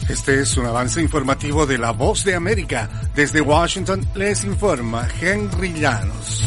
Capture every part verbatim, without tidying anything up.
Este es un avance informativo de La Voz de América. Desde Washington les informa Henry Llanos.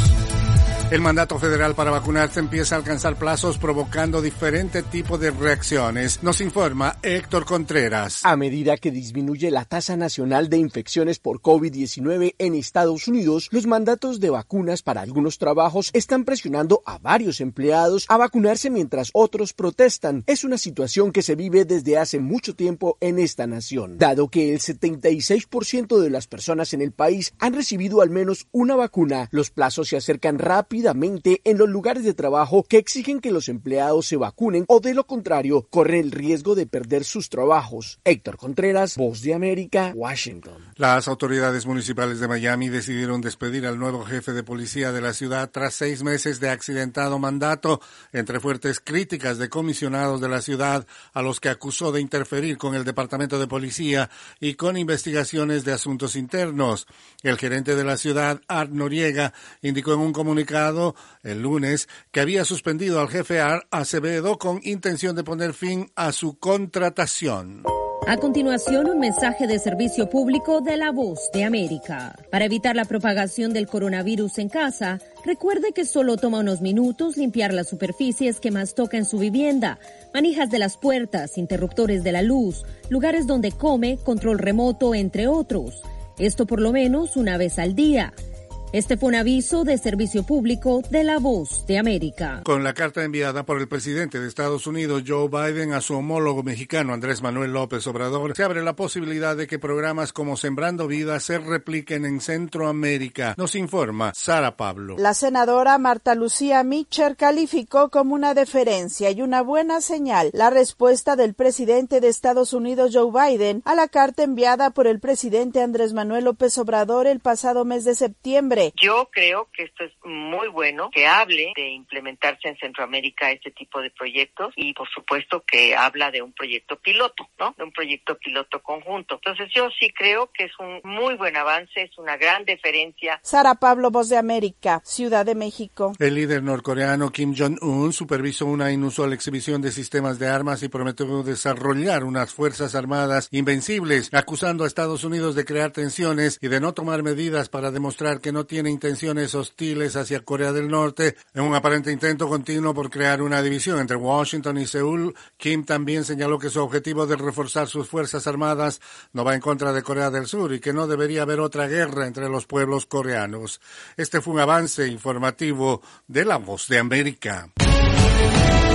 El mandato federal para vacunarse empieza a alcanzar plazos provocando diferentes tipos de reacciones. Nos informa Héctor Contreras. A medida que disminuye la tasa nacional de infecciones por COVID diecinueve en Estados Unidos, los mandatos de vacunas para algunos trabajos están presionando a varios empleados a vacunarse mientras otros protestan. Es una situación que se vive desde hace mucho tiempo en esta nación, dado que el setenta y seis por ciento de las personas en el país han recibido al menos una vacuna. Los plazos se acercan rápidamente en los lugares de trabajo que exigen que los empleados se vacunen o de lo contrario corren el riesgo de perder sus trabajos. Héctor Contreras, Voz de América, Washington. Las autoridades municipales de Miami decidieron despedir al nuevo jefe de policía de la ciudad tras seis meses de accidentado mandato, entre fuertes críticas de comisionados de la ciudad a los que acusó de interferir con el departamento de policía y con investigaciones de asuntos internos. El gerente de la ciudad, Art Noriega, indicó en un comunicado el lunes que había suspendido al jefe Art Acevedo con intención de poner fin a su contratación. A continuación, un mensaje de servicio público de La Voz de América. Para evitar la propagación del coronavirus en casa, recuerde que solo toma unos minutos limpiar las superficies que más toca en su vivienda, manijas de las puertas, interruptores de la luz, lugares donde come, control remoto, entre otros. Esto por lo menos una vez al día. Este fue un aviso de servicio público de La Voz de América. Con la carta enviada por el presidente de Estados Unidos, Joe Biden, a su homólogo mexicano, Andrés Manuel López Obrador, se abre la posibilidad de que programas como Sembrando Vida se repliquen en Centroamérica. Nos informa Sara Pablo. La senadora Marta Lucía Mitchell calificó como una deferencia y una buena señal la respuesta del presidente de Estados Unidos, Joe Biden, a la carta enviada por el presidente Andrés Manuel López Obrador el pasado mes de septiembre. Yo creo que esto es muy bueno, que hable de implementarse en Centroamérica este tipo de proyectos y por supuesto que habla de un proyecto piloto, ¿no? De un proyecto piloto conjunto. Entonces yo sí creo que es un muy buen avance, es una gran deferencia. Sara Pablo, Voz de América, Ciudad de México. El líder norcoreano Kim Jong-un supervisó una inusual exhibición de sistemas de armas y prometió desarrollar unas fuerzas armadas invencibles, acusando a Estados Unidos de crear tensiones y de no tomar medidas para demostrar que no tiene intenciones hostiles hacia Corea del Norte. En un aparente intento continuo por crear una división entre Washington y Seúl, Kim también señaló que su objetivo de reforzar sus fuerzas armadas no va en contra de Corea del Sur y que no debería haber otra guerra entre los pueblos coreanos. Este fue un avance informativo de La Voz de América.